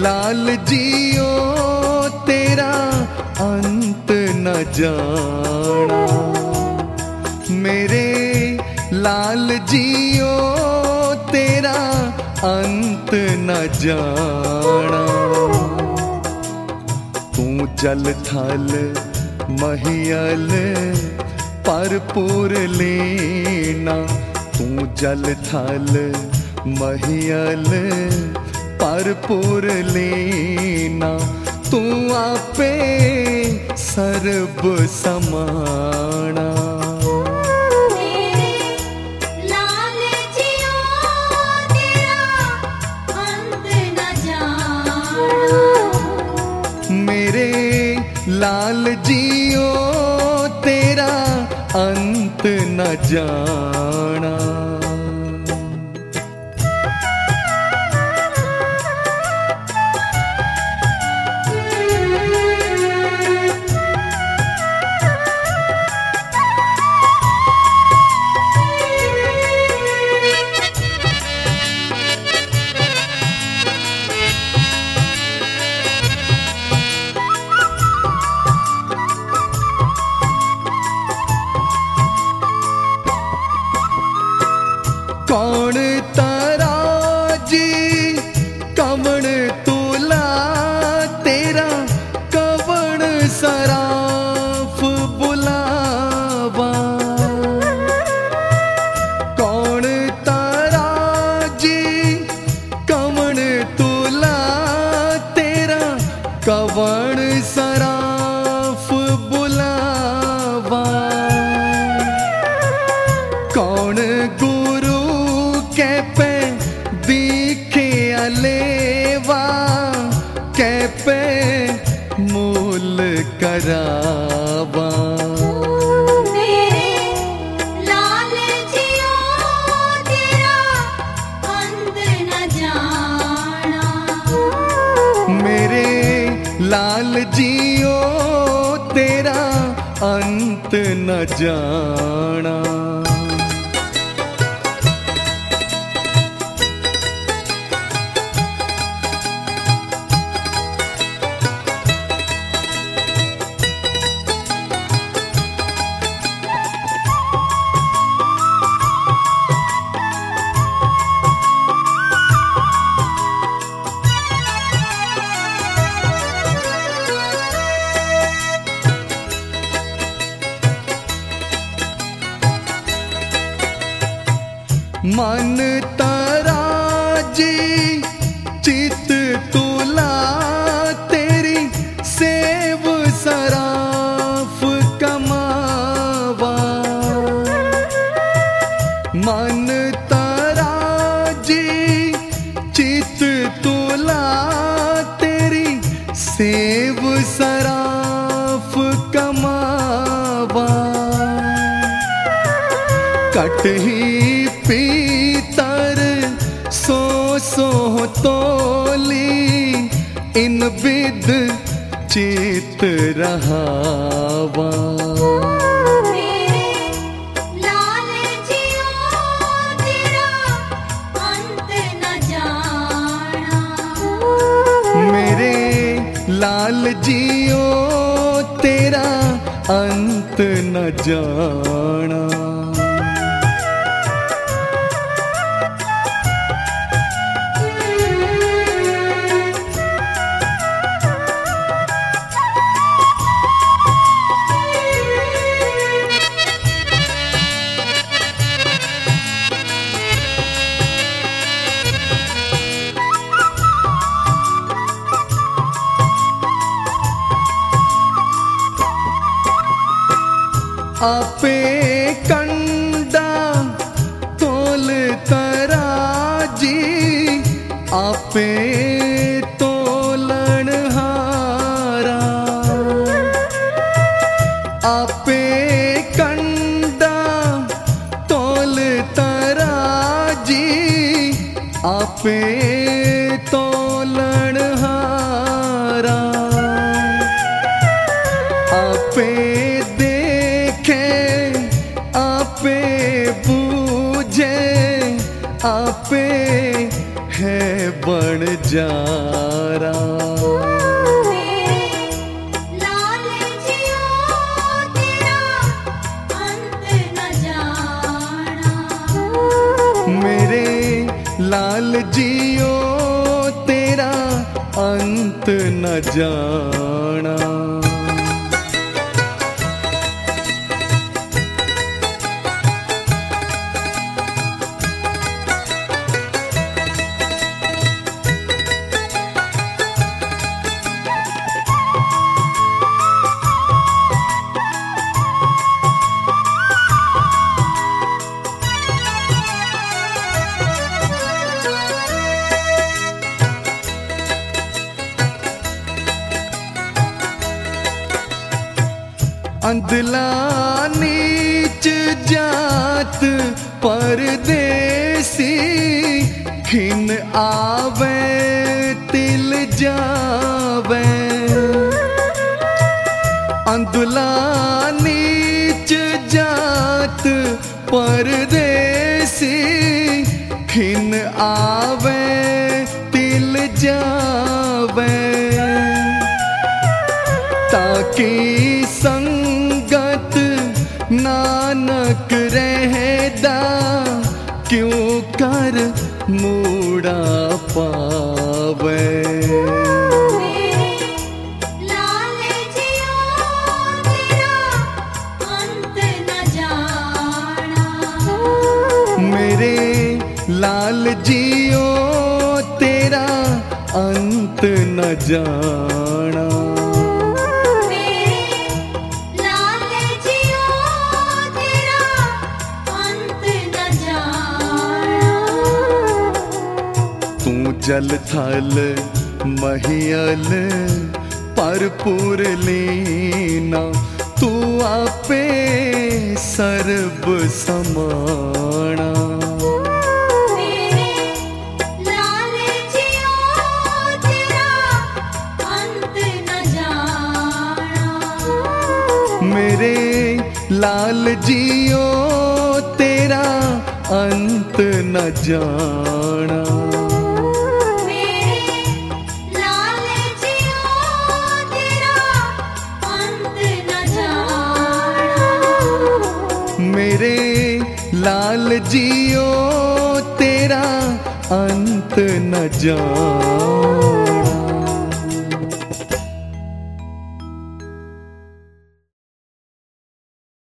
लाल जियो तेरा अंत न जाना, मेरे लाल जियो तेरा अंत न जाना। तू जल थल महियल भरपूर लेना, तू जल थल महियल भरपूर लेना, तू आपे सर्ब समाना। मेरे लाल जियो तेरा अंत न जाना। कौन तराजी कवण तोला तेरा, कवण सराफ बुलावा। कौन तराजी कवण तोला तेरा, कवण सराफ बुलावा। कौन गुरु कै पे दिखे अलेवा, कै पे मूल करावा। मेरे लाल जियो तेरा अंत न जाना, मेरे लाल जियो तेरा अंत न जाना। मन तराजी चित तुला तेरी, सेव सराफ कमावा। मन तराजी चित तुला तेरी, सेव सराफ कमावा। कटही पीतर सो तोली, इन विद चित रहावा। मेरे लाल जियो तेरा अंत न जाना, मेरे लाल जियो तेरा अंत न जाना। आपे कंडा तोल तराजी, आपे तोलन हारा। आपे कंडा तोल तराजी, आपे तोलन हारा। आपे आपे बूझे आपे है बन जारा। मेरे लाल जियो तेरा अंत न जाना। मेरे लाल जियो तेरा अंत न जाना। अंधला नीच जात परदेसी, खिन आवे तिल जावे। अंधला नीच जात परदेसी, खिन आवे तिल जावे। ताकि संगत नानक रहदा, क्यों कर मूड़ा पावे। मेरे लाल जियो तेरा अंत न जाना। मेरे लाल जियो तेरा अंत न जाना। तू जल थल महियल परपुर लीना, तू आपे सर्ब समाना। मेरे लाल जियो तेरा अंत न जाना। मेरे लाल जियो तेरा अंत न जाना। मेरे लाल जियो तेरा अंत न जाना।